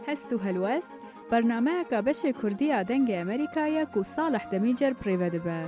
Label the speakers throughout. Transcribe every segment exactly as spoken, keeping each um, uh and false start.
Speaker 1: هستو هلوست برنامه که بشه کردی آدنگ امریکایی که صالح دمیجر پریوده به.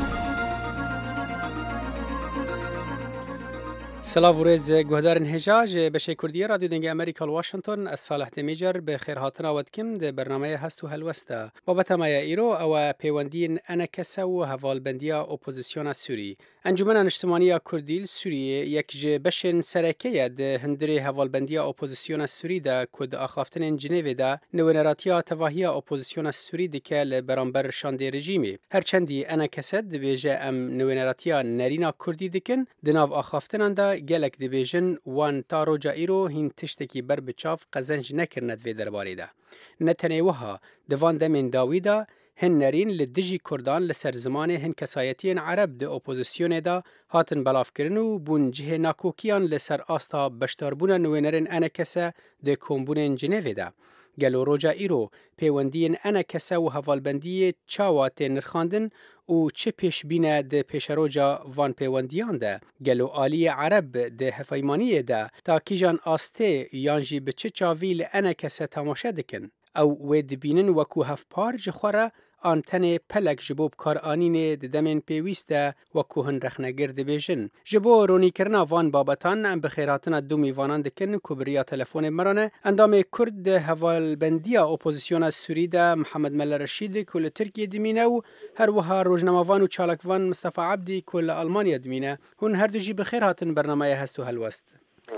Speaker 2: سلام و رز گهدارن هجاج بشه کردی رادیو دنگ امریکا واشنطن از صالح دمیجر به خیر هاتنا ودکم ده برنامه هستو هلوسته بابت ما ایرو او پیوندین انا کسا و هوالبندیا اپوزیسیون سوری انجمن اجتماعی کردیل سوریه یک ج بشن سرکیه ده هندری هوالبندیا اپوزیسیون سوری ده کد آخافتن جنیو ده نوینراتیا تواهی اپوزیسیون سوری دکل برانبر شانده رژیمی هرچندی انا کسا دبیجه ام نوینراتیا نرینا کردی دکن دناو آخافتن ده گلک دیویژن وان تارو جایرو هین تشتکی بر بچاف قزنج نکرند وی درباره ده نتنه وها دوان دمین داویدا هن نرین لدجی کردان لسر زمان هن کسایتین عرب ده اپوزیسیون ده هاتن بلاف کرنو بون جه ناکوکیان لسر آستا بشتاربون نوینرین انا کسا ده کمبون جنیو ده گلو روجا ایرو پیوندین انا کسا و حوالبندی چاوات نرخاندن و چه پیش بینه ده پیش روجا وان پیوندیان ده گلو آلی عرب ده هفایمانی ده تا کیجان آسته یانجی به چه چاویل انا کسا تماشا دکن او وید بینن وکو هف پار جخوره آن تنه پلک جبوب کار آنین دمین پیویسته وکو هن رخنگرد بیجن. جبو رونی کرنا وان بابتان ام بخیراتنا دو میوانان دکن کبریا تلفون مرانه اندام کرد هوال بندیا اپوزیسیون سوری ده محمد مل رشید کل ترکیه دمینه و هر وها روزنامه‌وان و چالکوان مصطفی عبدی کل آلمانیا دمینه هن هر دو جی بخیراتن برنامه هستو هلوست.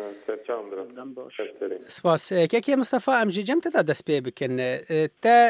Speaker 2: سپاس که مصطفی امجی جمع تا دست پی بکن تا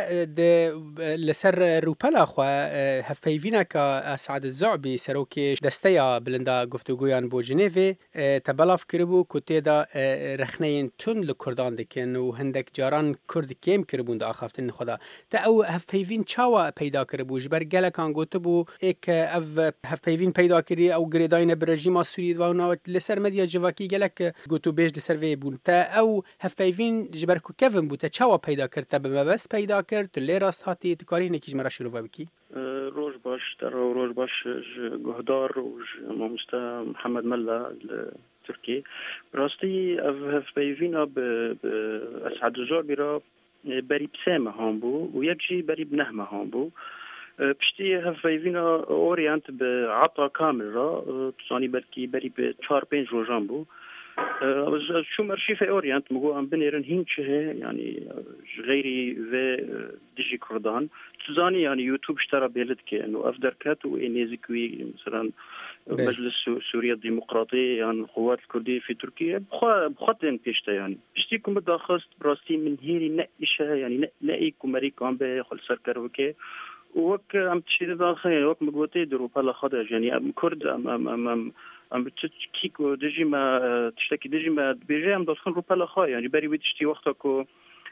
Speaker 2: لسر روپلا خو هفیوینا که اسعد الزعبی سروکش دسته بلندا گفتگویان بو جنیو تبلاف کربو کتی دا رخنین تون لکردان دکن و هندک جاران کرد کم کربون دا آخافتن خدا تا او هفیوین چاوا پیدا کربو جبر گلکان گوتو بو ایک اف هفیوین پیدا کری او گریداین برژیم سوری و لسر مدیا جواکی گلک گوتو بیش لسر وی بون تا او هفیوین جبر کو کفن بو تا چاوا پیدا کرد تا به بس پیدا کرد تو لی راست هاتی تکاری نکیج مرا شروع بکی
Speaker 3: روز باش در روز باش گهدار و مامستا محمد ملا ترکی راستی هفیوینا به اسعد الزعبی را بری بسامه هم بو و یک جی بری بنهمه هم بو پشتی هفیوینا اورینت به عطا کامل را تسانی بلکی بری به چهار پنج روزان بو شو مرشي في اورينت مگو ام بنيرن هینچه يعني غيري و ديجي كردان تزاني يعني يوتيوب اشترى بيلد كي انه افدر كات وينيزكوي مثلا مجلس سوريا الديمقراطي يعني القوات الكرديه في تركيا بخطين بيشتا يعني بشتيكم بداخست براستي من هيري نقشه يعني نقيكم مريكم به خل سركر وكي وك ام تشيد داخل وك مگوتي درو بالا خدا يعني ام كرد ام ام ام, أم ام بتشكيكو دجي ما تشتكي دجي ما بيجي ام دخل روبالا خا يعني بري بتشتي وقتكو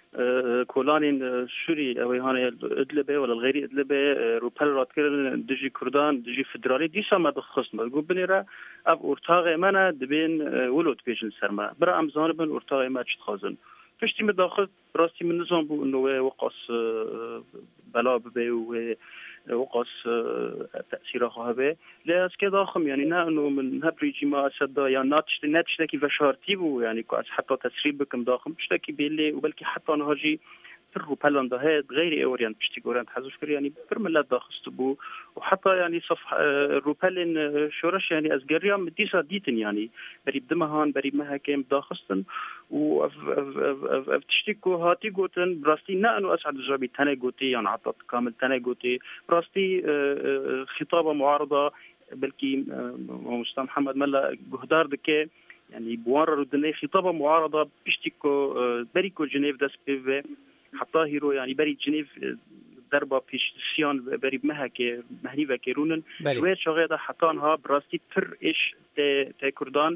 Speaker 3: كولانين سوري او هاني ادلبه ولا الغيري ادلبه روبالا راتكر دجي كردان دجي فدرالي دي سما دخص ما قول بنيرا اب اورتاغ منا دبين ولود بيجن سرما برا ام زانبن اورتاغ ما تشخازن فشتي مداخل راستي من نظام بو انه وقص بلا ببي وقص تأثيره خابه لا اسكي خم يعني نا انه من هبريجي ما اسدا يعني ناتش ناتشتكي فشارتيبو يعني كاس حتى تسريبكم داخم تشتكي بيلي وبلكي حتى نهاجي فرو بلندا هاد غير اورينت بشتي قران حذف كر يعني برملا داخستبو وحتى يعني صفح روبلن شورش يعني ازغريا مديسا ديتن يعني بريب دمهان بريب محاكم داخستن و تشتكو هاتي قوتن براستي نا انه اسعد الزعبي تاني قوتي يعني عطت كامل تاني قوتي براستي خطابه معارضه بلكي مستر محمد ملا جهدار دكي يعني بوار ردني خطابه معارضه بشتكو بريكو جنيف داس بي حتى هيرو يعني بري جنيف دربا پیش سیان بری مهک مهنی و کرونن شویت شغیده حتانها براستی پر اش ت کردان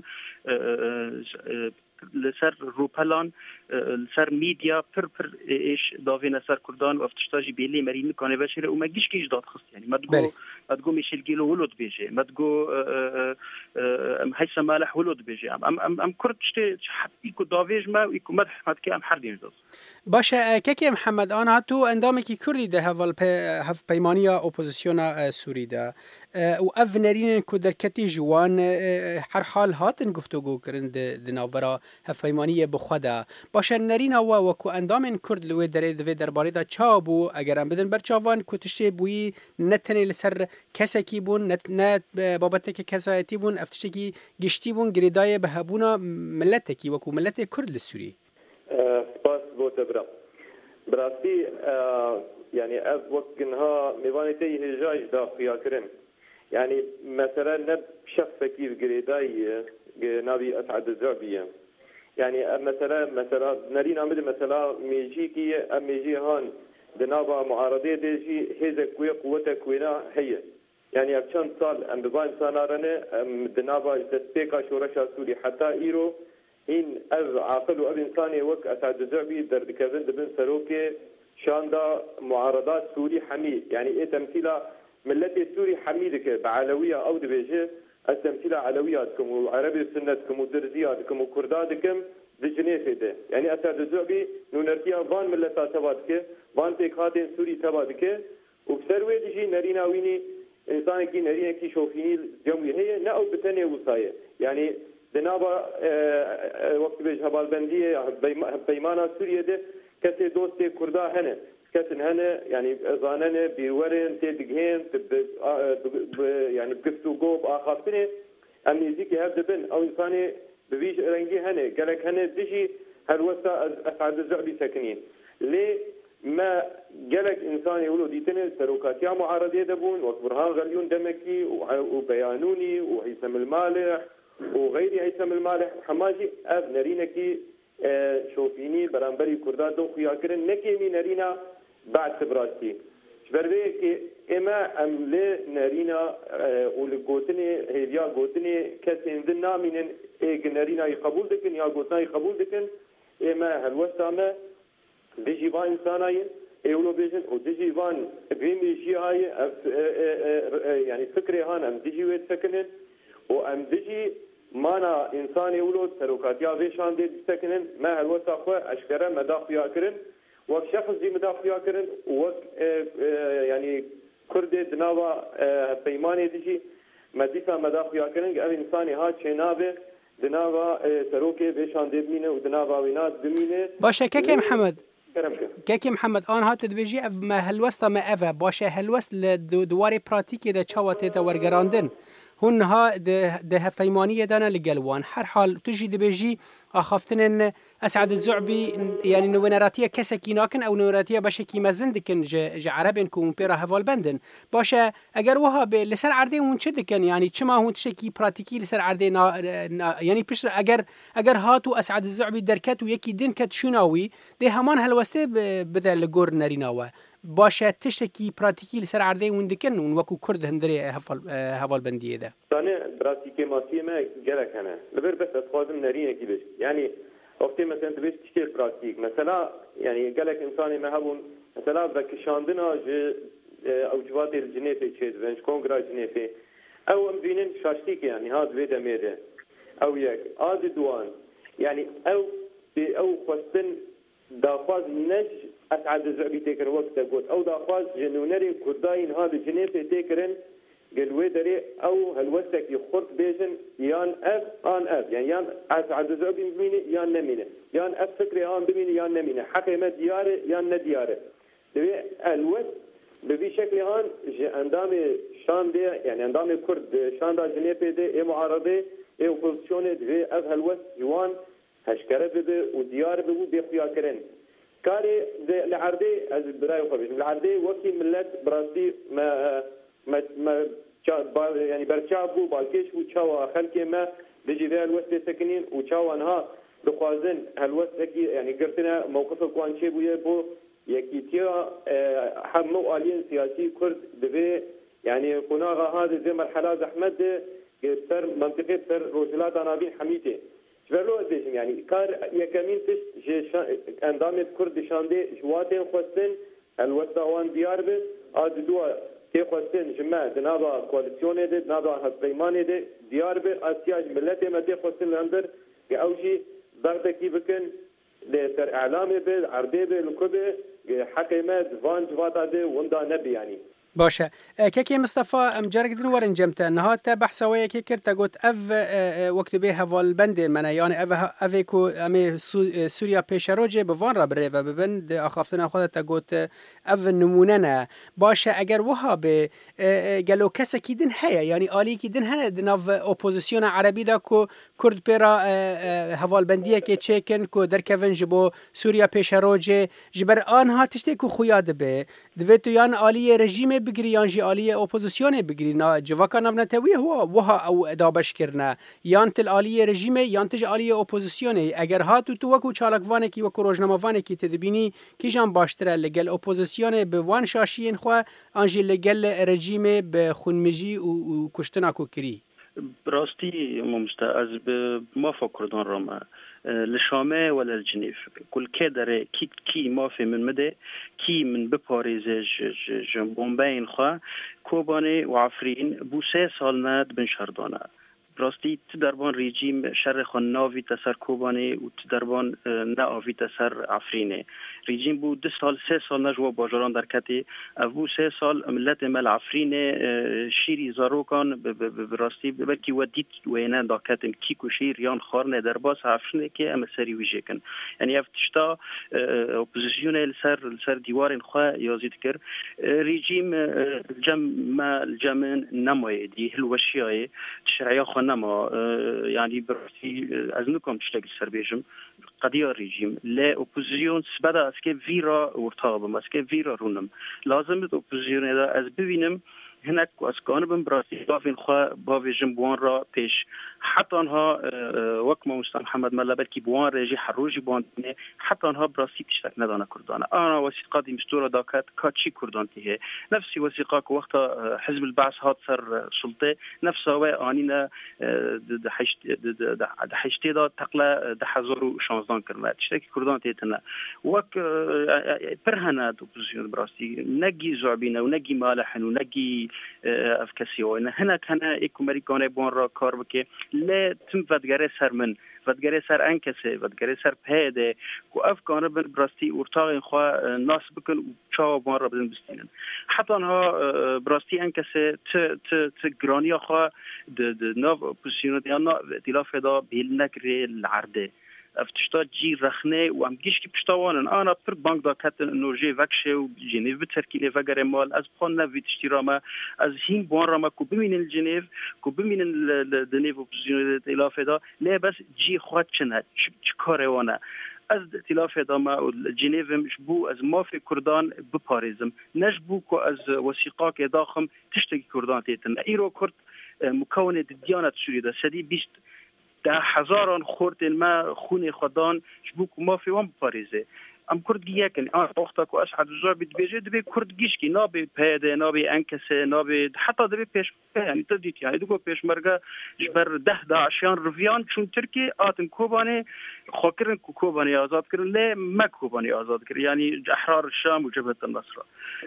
Speaker 3: لسر روپلان لسر میدیا پر پر اش داوین سر کردان و افتشتاجی بیلی مرین کنه بشره و مگیش کیش داد خست يعني مدگو مدگو میشل گیلو ولود بیجه مدگو حیث مالح ولود بیجه ام ام ام کرد شته حبیکو داویج ما و ایکو مدح مد که ام حردین داد
Speaker 2: باشه که محمد آن هاتو اندام کی کردی ده هول هف پیمانیا اپوزیسیون سوری ده و اف نرین کو درکتی جوان هر حال هاتن گفتگو کرند د ناورا هفیمانی بخوده باشه نرینا و وکو اندام کرد لوی در دوی درباره دا چابو اگر ام بدن برچاوان کتشته بویی نتنی لسر کسکی بون نت نت بابت که کسایتی بون افتشته کی گشتی بون گریدای به هبونا ملت کی وکو ملت کرد لسوری
Speaker 4: سپاس بوده برا براستی يعني از وقت انها میوانی تی هجاج دا خیا کرن يعني مثلا نب شخص كيف قريداي نبي اسعد الزعبيه يعني مثلا مثلا نرينا عمد مثلا ميجي كي ام ميجي هان دنابا معارضه ديجي هذا كوي قوته كوينا هي يعني ابشان صال ام ببان سانارنه ام دنابا تسبيكا شورشا سوري حتى ايرو ان از عاقل واب انساني وك اسعد الزعبي درد كذن دبن سروكي شاندا معارضات سوري حميد يعني ايه تمثيله ملتي السوري حميدك بعلويه او دبيجه التمثيله علوياتكم وعربي سنتكم ودرزياتكم وكرداتكم بجنيفه ده يعني اسد الزعبي نونرتيا فان ملتا تبادك فان تيكاتين سوري تبادك وبسروي دجي نرينا ويني انسان كي نرينا كي شوفيني جمعي هي ناو بتني وصايه يعني دنابا وقت بيج هبالبنديه بيمانه سوريا ده كسي دوستي كردا هنا كسن هنا يعني زاننا بيورن تدقين يعني بقفتو قوب آخافتني أمنيزيكي هبدا بن أو إنساني ببيش رنجي هنا قالك هنا دجي هالوسا أسعد الزعبي ساكنين ليه ما قالك إنساني يقولوا ديتنا سروكاتيا معارضية دبون وبرهان غليون دمكي وبيانوني وهيثم المالح وغيري هيثم المالح حماجي أب نرينكي شوفيني برانبري كردات دو خيا كرن نكيمي نرينا بعد سبراتي شبربي كي اما ام لي نرينا ولغوتني هيديا غوتني كسين دنا من اي نرينا يقبول دكن يا غوتنا يقبول دكن اما هالوسامه بيجي با انساناي ايولو بيجن وديجي فان بيمي شي هاي يعني فكري هان ام ديجي ويت سكنن وام ديجي مانا انسان يولو تروكاتيا ويشان دي سكنن ما هالوسا خو اشكره مداخيا كرن وك شخص دي مداخيا كرن وك يعني كرد دناوا بيمانه ديجي مديفا مداخيا كرن اب انساني ها چنابه دناوا تروكي ويشان دي مينه ودناوا وينات بمينه
Speaker 2: باشه كيكي محمد كيكي محمد آن هات تدبيجي ما هلوستا ما أفا باشه هلوست لدواري براتيكي دا چاواتي دا ورگراندن هون ها ده ده فيمانية دانا لقلوان هر حال تجي دبيجي أخافتن أسعد الزعبي يعني نونراتية كسكي ناكن أو نونراتية باشه كي مزندكن ج ج عربين كون بيرا هفال بندن باشه أجر وها لسر عردي ون شدكن يعني شما هون تشكي براتيكي لسر عردي نا يعني بيش أجر أجر هاتو أسعد الزعبي دركت ويكي دنكت شناوي ده همان هالوسته بدل لجور نريناوه باشه تشتكي براتيكي لسر عردي وندكن ونوكو كرد هندري هفال هفال بندية ده.
Speaker 4: أنا براتيكي ماسية ما جالك أنا لبر بس أتخاذم نرينا كيبش يعني وقتی مثلا تبیش تشتغل پراتیک مثلا يعني قالك إنساني ما هبون مثلا بكشاندنا ج أو جوات الجنيفة شيء بنش كونغرا جنيفة أو أم بينن شاشتيك يعني هذا بيدا ميدا أو ياك هذا دوان يعني أو أو خستن دافاز نج أسعد الزعبي تكر وقت قلت أو دافاز جنونري كرداين هذا جنيفة تكرن قالوا دري أو هالوسك يخرط بيجن يان أف آن أف يعني يان أسعد الزعبي بمينه يان نمينه يان أف فكري آن بمينه يان نمينه حكيمة دياره يان ندياره دبي الوس ببي شكل آن اندام شان ده يعني اندام كرد شان ده جنيبه ده اي معارضه اي اوبوزيشن دبي أف هالوس يوان هشكره بده وديار بده بيخيا كرن كاري لعردي از براي خبيش العردي وكي ملت براسي ما ما ما يعني برشابو بالكيش وشوا خلكي ما بيجي ذا الوسط ساكنين وشوا انها بخوازن هالوسط يعني قرتنا موقف كوان شي بو بو يكيتيا حمو الين سياسي كرد دبي يعني قناغه هذا زي مرحله احمد سر منطقه سر روجلات انابين حميته شبرلو ديشم يعني كار يكمين تش اندام كرد شاندي جواتين خوستن الوسط وان ديار به اد دو كي خوستن جماعه دنابا كواليسيون دي دنابا هسبيماني دي ديار به اسياج ملت مدي خوستن اندر اوجي ضغطكي بكن لسر اعلامي به عربي به الكبه حكيمات فان جواتا دي وندا نبي يعني
Speaker 2: باشه كاكي مصطفى ام جارك دين ورن جمتا نهات بحث ويا كي كرتا قلت اف وقت به هوال بند من يعني اف افيكو امي سوريا بيشروجي بفان راب ريفا ببند اخافتنا خودتا قلت اف نموننا باشه اگر وها به قالو كسا كي دين هيا يعني الي كي دين هنا دناف اوبوزيسيون عربي دا كو كرد بيرا هوال بنديه كي تشيكن كو دركفن جبو سوريا بيشروجي جبر انها تشتكو خوياد به دویتو یان آلیه رژیم بگیری یان جی آلیه اپوزیسیون بگیری نا جواکا نفنتوی هو وها او ادابش کرنه یان تل آلیه رژیم یان تج آلیه اپوزیسیونه اگر هاتو تو وکو چالکوانه کی وکو روزنامه‌وانه کی تدبینی کی جان باشتره لگل اپوزیسیون به وان شاشین خو انجی لگل رژیم به خونمجی و کشتنا کو کری
Speaker 3: براستی ممستعز به موافق کردن رما لشامه ولا الجنيف كل كدر كي كي ما في من مدى كي من بباريز جنبومبين خا كوباني وعفرين بو سه سال ناد بن شردانه براستی تدربان رژیم شر خان ناوی تسر کوبانه و تدربان ناوی تسر عفرینه رژیم بود دو سال سه سال نجوا باجران در کتی او سه سال ملت مل عفرینه شیری زاروکان براستی بلکی ودیت وینه دا کتن کیکو شیر یان خارنه در باس عفرینه که ام سری ویژه کن یعنی افتشتا اپوزیسیون لسر لسر دیوارن خواه یازید کر رژیم جمع الجمن نمایدی هلوشیای تشرعی خان نما يعني براسي از نکم تشتغل سربيجم قضيه رژیم لا اپوزیسیون سبدا اسکه ویرا ورتابم اسکه ویرا رونم لازم اپوزیسیون دا از ببینم هناك اسكانبن براسي بافين خوا بافي جنبوان را پیش حتى انها وقت مستر محمد ملا بلكي بوان رجي حروجي بوان حتى انها براسي تشتك ندانا كردانا انا وثيقه دي مستوره داكات كاتشي كردانتي هي نفسي وثيقه وقت حزب البعث هات سر سلطه نفسها وانينا دحشت دحشت دا تقلا دحزر وشانزدان كرما تشتكي كردانتي تنا وك برهنا دوبوزيون براسي نجي زعبينا ونجي مالحن ونجي افكاسيون هنا كان ايكو امريكان بون را کار بکه لا تم ودگره سر من ودگره سر انکسه ودگره سر پیده کو افکان بن براستی ورتاق خو ناس بکن و چا بون را بدن بستینن حتی انها براستی انکسه ت ت ت گرانی خو د د نو پوزیشن دی انا ائتلاف دا بیل نکره العرده افتشتا جي رخنه و ام گیش کی پشتوانن انا پر بانک دا کت نورجي وکشه و جنیو ترکیله وگره مال از خون نوید اشتراما از هین بوان راما کو ببینن جنیو کو ببینن دنیو اپوزیسیون ائتلاف دا نه بس جي خود چنه چ کاروانه از ائتلاف دا ما جنیو مش بو از مافی کردان بپاریزم نش بو کو از وثیقه که داخم تشتگی کردان تیتن ایرو کرد مكون دیانت سوریه دا سدی بیست ده هزاران خورد ما خون خدان شبوك ما في وان باريزه ام كرد جيكن اه وقتك واسعد الزور بتبيجي دبي كرد جيشكي نابي بهده نابي انكسه نابي حتى دبي بيش يعني تديت يعني دغه بيش مرغه جبر ده ده عشان رفيان چون تركي اتن كوباني خاكرن كوباني آزاد كرن لا ما كوباني آزاد كر يعني احرار الشام وجبهه النصر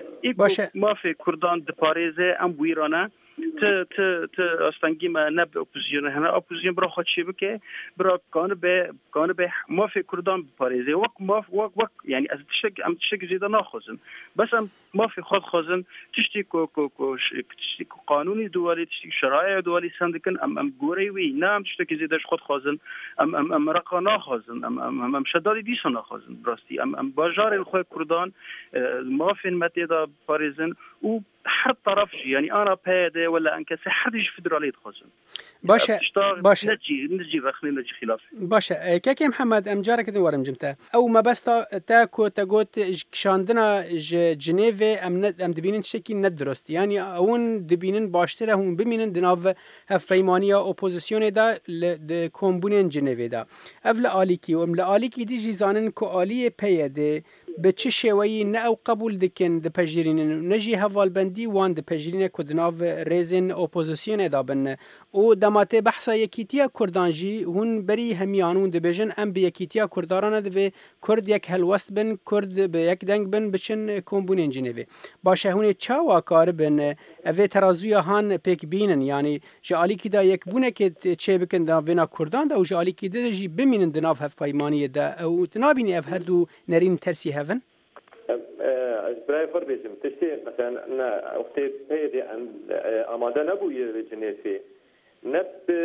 Speaker 3: ما في كردان د باريزه ام ويرانا ت ت ت استنگی ما نب اپوزیسیون هنا اپوزیسیون برا خود چی بکه برا کان به کان به ما فی کردان پاریزه وق ما وق وق يعني از تشك ام تشك زياده ناخذن بس ام ما في خود خازن تشتي كو كو كو تشتي قانوني دولي تشتي شرائع دولي سندكن ام ام گوري وي نام تشتي زياده خود خازن ام ام ام رقا ناخذن ام ام ام شدادي دي ناخذن براستي ام ام باجار الخو كردان ما في متدا باريزن و هر طرف يعني انا بهذا ولا انكسه حدش فدراليه خازن
Speaker 2: باشه باشه
Speaker 3: نجي نجي رخني نجي خلاف
Speaker 2: باشه كاكي محمد ام جارك دي ورم جمتا او ما بس تا كو تاغوت شاندنا جنيف ام ام دبينن شكي ندرست يعني اون دبينن باشتره هم بمينن دناف هفيمانيا اوبوزيسيون دا د كومبونين جنيف دا افل اليكي ام اليكي دي جيزانن كو اليه بيده به چه شوی نه او قبول دکن د پجرین نجی حوال بندی وان د پجرین کدناو ریزن اپوزیسیون دابن او دماته بحثا یکیتیا کردانجی هون بری همیانون د بجن ام به یکیتیا کرداران د کرد یک هلوست بن کرد به یک دنگ بن بچن کومبونین جنوی باشه هون چاوا کار بن اوی ترازویا هان پک بینن یعنی جالی کی دا یک بونه که چه بکن دا وینا کردان دا او جالی کی د جی بمینن دناف هف پیمانی دا او تنابینی اف هر دو نرین ترسی هفن
Speaker 4: برای خور بیشم تشتی مثلا وقتی پیدا آماده نبوده جنسی نب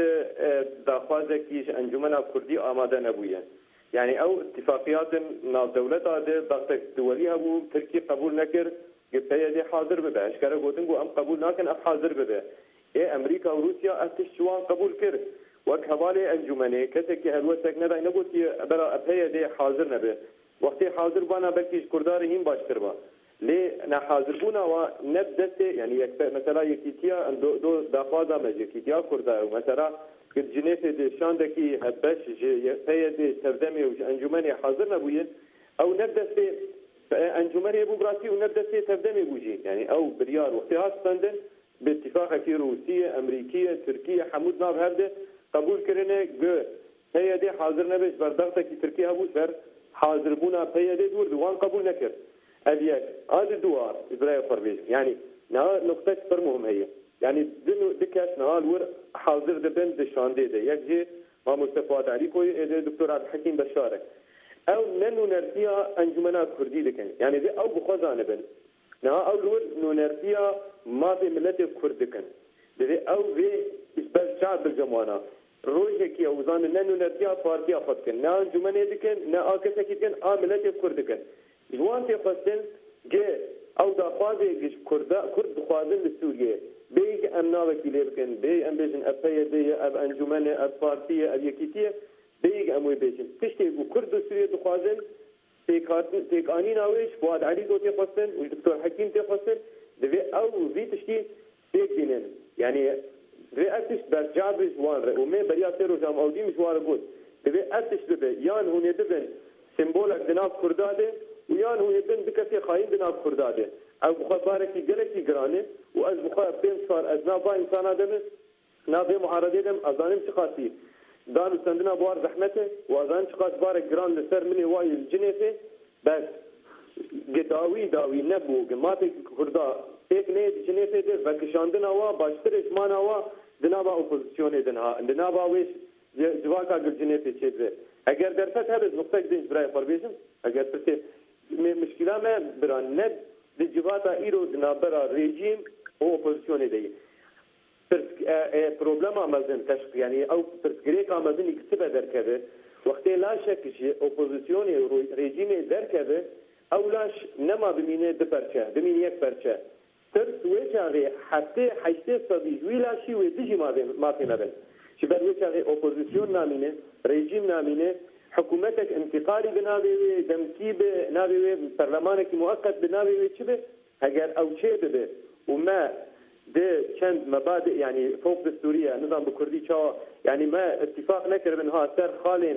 Speaker 4: دخوازه کیش انجمن کردی آماده نبوده يعني او اتفاقيات ناو دولت هذا ضغط دولي ابو تركي قبول نكر قلت هي دي حاضر بها اشكال قوتنقو ام قبول لكن اب حاضر بها ايه امريكا وروسيا اتشوان قبول كر وك حوالي انجمنه كتك هلوسك ندا نقول برا اب هي دي حاضر نبه وقت حاضر بانا بكيش كردار هين باشتر با ليه انا حاضر بونا ونبدت يعني مثلا يكيتيا دو دو دافادا مجيكيتيا كردار مثلا قد جنيت شاندكي هبش هي تردمي وانجمني حاضر نبوين او نبدا في انجمني ابو براسي ونبدا في تردمي بوجي يعني او بريار واختيار سندن باتفاق كي روسيه امريكيه تركيا حمود ناب هرده قبول كرنه هي دي حاضر نبش بردغتك تركيا ابو سر حاضر بونا هي دي دور دوان قبول نكر اليك هذا الدوار ابراهيم فربيش يعني نقطه سر مهم هي يعني دنو دكاس نهال ور حاضر دبن دشانده ده يكجي ما مصطفى علي كوي دكتور عبد الحكيم بشارك او ننو نرتيا انجمنا كردي دكن يعني دي او بخزانه بن نا او ور نو نرتيا ما في ملت كرد دكن دي او في بس شعب الجماعه روجه كي اوزان ننو نرتيا بارتي افتكن نا انجمنا دكن نا اكسه كدكن ا ملت كرد دكن جوان تي خصن جه او دا خازي كرد كرد خازن لسوريا بيج امنا وكيل بكن بي ام بيجن ابي دي اب انجمن اب بارتيه اب يكيتيه بيج اموي بيجن تشتي وكرد سوريا دخازن تيكات تيكاني ناويش فؤاد علي دوتي خصن والدكتور حكيم تي خصن دي او في تشتي بيج دينن يعني في اتش بس جابز وان ومي بريا تيرو جام اودي مشوار بود دي اتش دبي يان هوني دبن سيمبولك دناب كرداده ويان هوني دبن بكسي خاين دناب كرداده او خبارك جلكي جرانه واز بخار بين صار ازنابا انسان ادم نابي معارضه دم ازانم شقاتي دانو سندنا بوار زحمته وازان شقات بار جران لسر مني واي الجنيفه بس قداوي داوي نبو جماعه كردا هيك نيد جنيفه ده بكشاندنا وا باشترش مانا وا دنابا اوبوزيسيون دنها دنابا ويش جواكا جنيفه تشبه اگر درفت هذا نقطه دين براي فوربيشن اگر ترتي مشكله ما بران ند دجواتا ايرو دنابرا ريجيم او اوبوزيسيون دي بروبلم امازن تشق يعني او تركريك امازن يكتب دركبه وقت لا شك شيء اوبوزيسيون ريجيم دركبه او لاش نما بمينه دبرچه بمين يك برچه ترس وچاغي حتى حيث صدي ولا شيء ودجي ما ما في نبل شبه وچاغي اوبوزيسيون نامينه ريجيم نامينه حكومتك انتقالي بنابي دمكيب نابي برلمانك مؤقت بنابي شبه اگر او شيء به وما ده چند مبادئ يعني فوق دستوريه نظام بكردي شا يعني ما اتفاق نكر منها سر خالين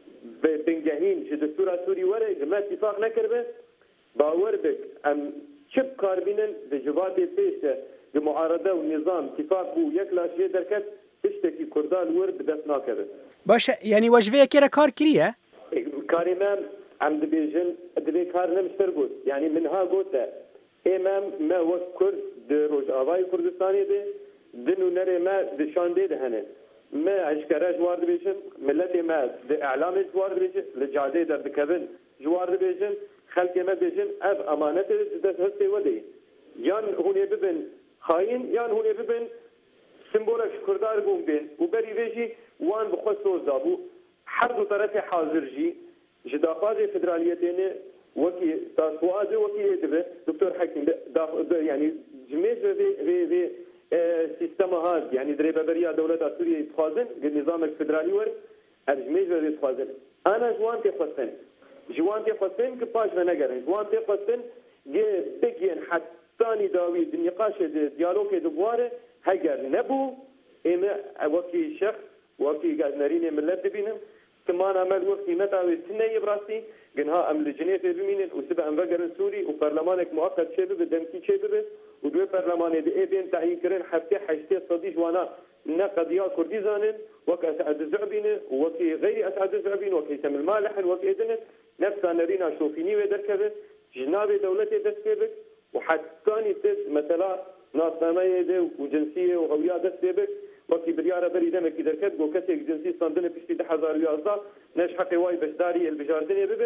Speaker 4: بنجهين شي دستور سوري ورق ما اتفاق نكر به باور بك ام شب كاربينن بجواب بيسه بمعارضه والنظام اتفاق بو يكلا شيء دركت تشتكي كردال ورد بدس ناكر
Speaker 2: باشه يعني وجبه كره کار کریه
Speaker 4: كاريمان عم دبيجن دبي كار نمشتر قلت يعني منها قلت امام ما وقت كرد روج آوای کردستانی ده دنو نره ما دشانده ده هنه ما عشکره جوار بیشن ملت ما ده اعلام جوار بیشن لجاده در دکبن جوار بیشن خلق ما بیشن اف امانت دست هسته وده یان هونه ببن خاین یان هونه ببن سمبولش کردار بوم بین و بری ویجی وان بخواه سوز دابو هر دو طرف حاضر جی جداخواز فدرالیتینه وكي تاسواد وكي دبه دكتور حكيم يعني جميز في في سيستم هذا يعني دريبه بريا دوله سوريا تخازن النظام الفدرالي ور الجميز في تخازن انا جوان تخصن جوان تخصن كباش نغرن جوان تخصن جي بيجين حتى داوي النقاش الديالوج دواره هاجر نبو اما وكي شخص وكي قاعد نريني ملت بينهم كمان عمل وقت متى سنه براسي جنها ام لجنيه بمين وسبع ام بقرن سوري وبرلمانك مؤقت شبه بدمكي شبه ودوي برلمان دي اي بين تعيين كرن حتى حشتي صديق وانا نقضيا كرديزان وك اسعد الزعبين وكي غير اسعد الزعبين وكي تم المالح وكي اذن نفس نرينا شوفيني ودركبه جناب دولتي دسبك وحتى تد مثلا ناصنامه دي وجنسيه وهويه دسبك وكي برياره بري دمك دركت جو كتك جنسي صندنه بشتي ده هزار يازدا نش حقي واي بشداري البجاردني ببن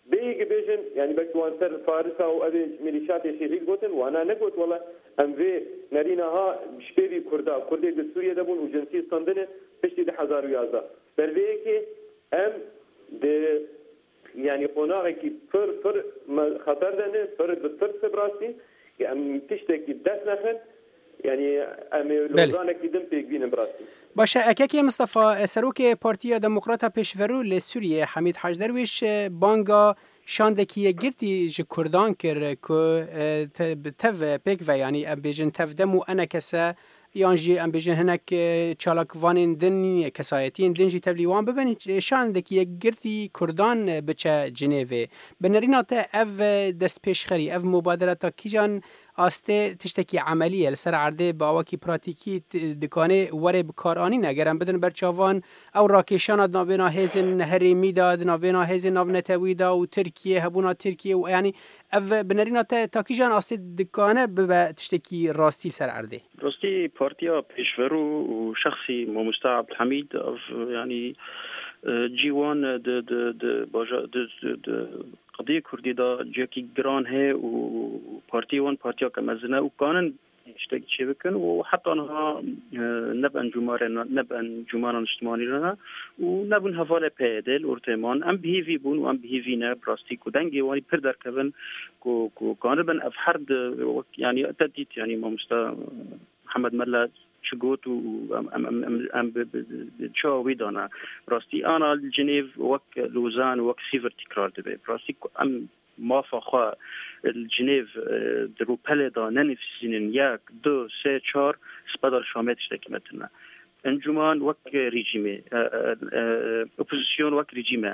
Speaker 4: بيجي بيجن يعني بكوان سر فارس أو أبي ميليشيات شيعي قلتن وأنا نقول والله أم في نريناها شبيبي كردا كردي بسوريا دبون وجنسي صندنة بشتي ده حزار ويازا بربيكي أم ده يعني قناعي كي فر فر خطر دنه فر بتفر سبراسي أم تشتكي دست نخن يعني أم لوزانك دم بيجين براسي
Speaker 2: باشه اککی مصطفى سروک پارتیا دموکراتا پیشورو لسوریه حمید حاج درویش بانگا شاندکی گرتی ج کردان کر کو تف پیک و یعنی ام بیجن تف دمو انا کسا یانجی ام بیجن هنک چالاک وانین دن کسایتین دنجی تبلیوان ببن شاندکی گرتی کردان بچه جنیوه بنرینا تا اف دست پیشخری اف مبادرتا کیجان آسته تشتکی عملیه لسر عرده با وکی پراتیکی دکانه وره بکارانی نگرم بدن برچاوان او راکشان نابینا هیزن هریمی داد نابینا هیزن ناب نتوی دا و ترکیه هبونا ترکیه و یعنی اف بنرینا تاکیجان آسته دکانه ببا تشتکی راستی سر عرده
Speaker 3: راستی پارتیا پیشورو و شخصی مستعب الحمید يعني جیوان د د د باجا د د قضیه کردی دا جاکی گران هي و پارتی وان پارتیا کمزنه و قانون اشتاق چه بکن و حتی آنها نبن جمارن نبن جمارن اجتماعی رنا و نبن حواله پیدل ارتمان ام بهیوی بون و ام بهیوی نه براستی کدنگی وانی پر در کبن کو کو قانون بن افحرد يعني تدیت يعني ما مستا محمد ملا شقوت و ام ام ام ام بتشاوي دانا براستی انا الجنيف وك لوزان وك سيفر تكرار دبي براستی ام ما فخوا الجنيف درو پلدا ننفسين یک دو سه چهار سپدار شامت اشتكمتنا انجمان وك ريجيمي اپوزيسيون وك ريجيمي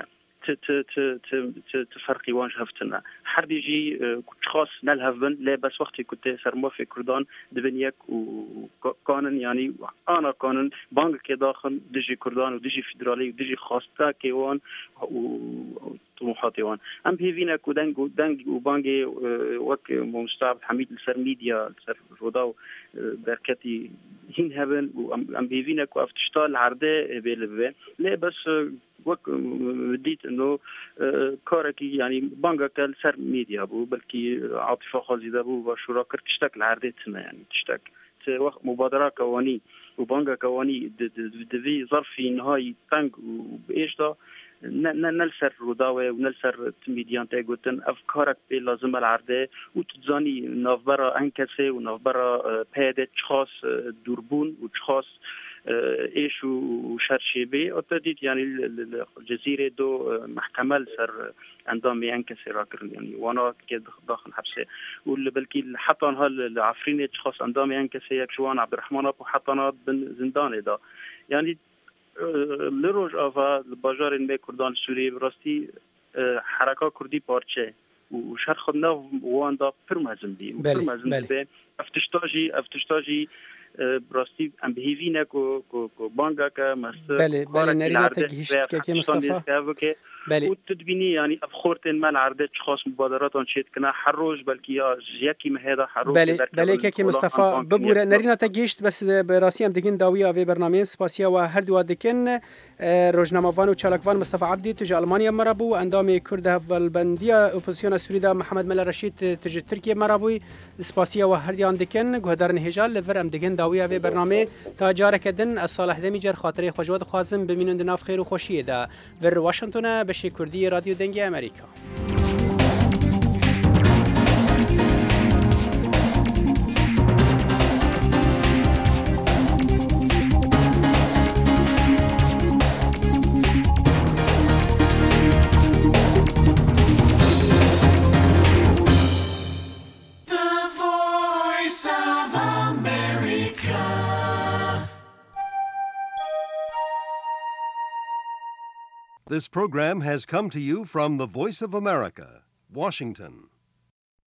Speaker 3: تفرقي وانش هفتنا حرب يجي كنت خاص نلهفن لا بس وقتي كنت سرما في كردان دبنيك وكانن يعني انا كانن بانك كي داخل دجي كردان ودجي فيدرالي ودجي خاصتا كيوان وطموحاتي وان ام بيفينا كودنج ودنج وبانجي وك مستعب حميد السر ميديا السر روداو بركتي هين هبن وام بيفينا كو افتشتال عرده بيلبه لا بس وك بديت انه كاركي يعني بانجا السر ميديا بو بلكي عاطفه خازيده بو وشورا كرت تشتك عردتنا يعني تشتك وقت مبادره كواني وبانجا كواني دفي ظرفي نهاية تانج وبايش دا نلسر روداوه ونلسر ميديان تاقوتن افكارك بي لازم العرده وتتزاني نافبرا انكسي ونافبرا بيادة تشخاص دوربون وتشخاص ايش وشرشيبي اتديت يعني الجزيره دو محكمه سر اندامي انكسي راكر يعني وانا كده داخل حبسه واللي بلكي حتى هالعفرين تشخص اندامي انكسي يكشوان عبد الرحمن ابو حطنا بن زندان دا يعني لروج افا الباجار المي كردان السوري براستي حركه كردي بارچه وشهر خدنا وان دا پرمازم بي پرمازم بي افتشتاجي افتشتاجي براستی ام بهیوینه کو کو کو بانگا که مست
Speaker 2: بله بله نرینا تگهشت که مصطفى
Speaker 3: بله وتدبيني يعني افخورتن مال عرضت خاص مبادرات انشيت كنا حروج بلكي يا ياكي مهدا حروج
Speaker 2: بله بله که مصطفى ببوره نرینا تگهشت بس براسي ام دگين داوي اوي برنامه سپاسيا و هر دو دکن روزنامه‌وان و چالکوان مصطفى عبدي تج المانيا مرابو اندام كرد هفلبنديا اپوزيسيون سوريدا محمد ملا رشيد تج تركيا مرابو سپاسيا و هر ديان دکن گهدارن هجال لور ام دگين داوي اوي برنامه تا جاركدن الصالح دميجر خاطري خوشواد خازم بمينون دناف خير و خوشيه دا ور واشنطن بشي كردي راديو دنگي امريكا.
Speaker 5: This program has come to you from the Voice of America, Washington.